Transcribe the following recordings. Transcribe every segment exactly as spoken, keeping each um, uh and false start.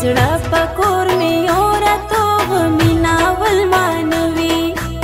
زړه پکور مې یوره توغ مینا ول مانوي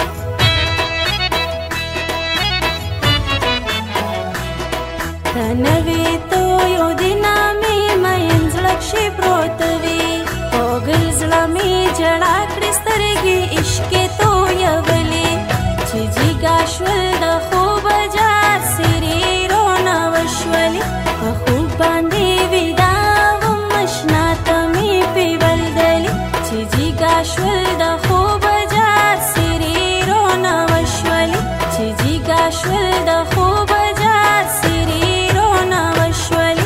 تنوي تو یو دینا مې مین زړه کښې پروت وي اوګل زړه مې جړا کړې سترګې عشق تویولې چې جګا شول د خوب جار سرې رونه وشولې په خوب باندې ویدا وم اشنا ته مې پیولدلې چې جګا شول د خوب جار سرې رونه وشولې چې جګا شول د خوب جار سرې رونه وشولې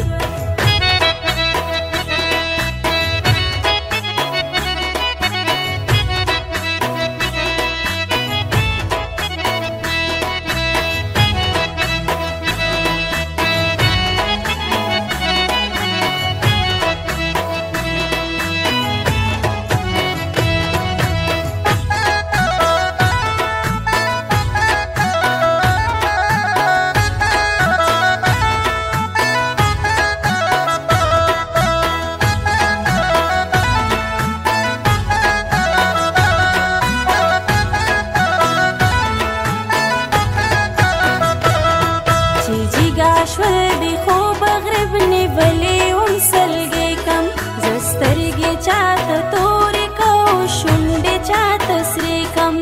شول دی خوب غرب نیولې وم سلګې کم زه سترګې چاته تورې کو شونډې چاته سرې کم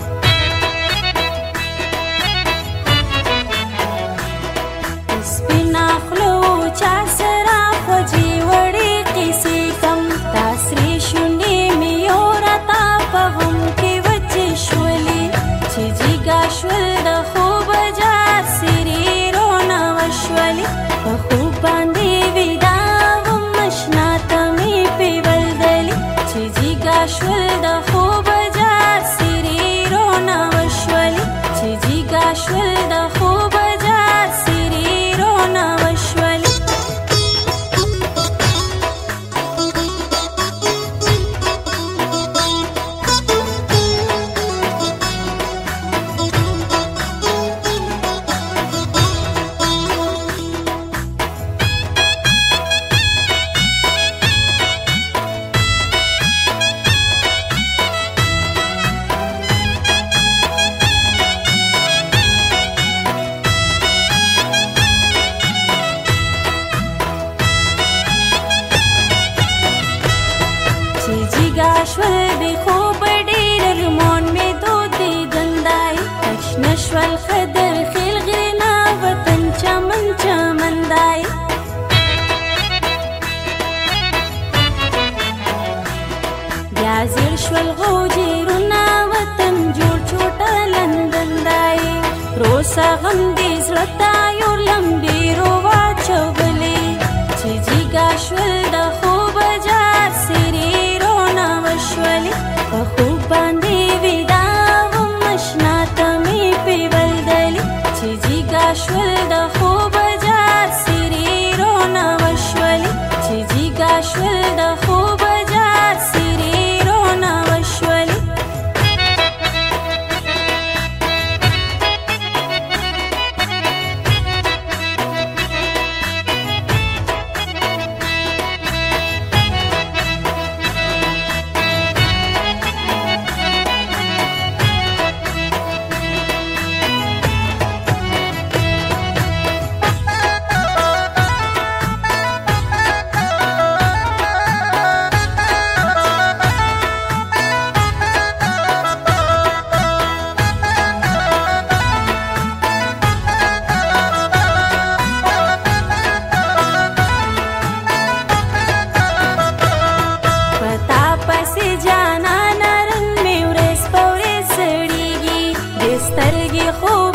سپینا خولو چا سره خوږې وړې قیسې کم دا سرې شونډې مې یوره تا په غم کې وچې شولې چې جګا شول د خوب جار سرې شولې په خوب باندې ویدا وم اشنا ته مې پیولدلې چې جګا شول د خوب جار سرې رونه وشولې چې جګا شول د خوب جار سرې رونه وشولې جګا شول دی خوب ډېر ارمان مې دود دیدندای اشنا شول خدر خیل غرینا وطن چمن چمندای بیا زیر شول غوجیرونه وطن جوړ چوټه لندندای روسا غم دې زړه ته یو لمبې رو واچولې چې جګا شول د خوب جار سرې وشولې په خوب باندې ویدا وم اشنا ته مې پیولدلې چې جګا شول د خوب جار سرې رونه وشولې چې جګا شول د خوب جار سرې رونه وشولې سترګې خو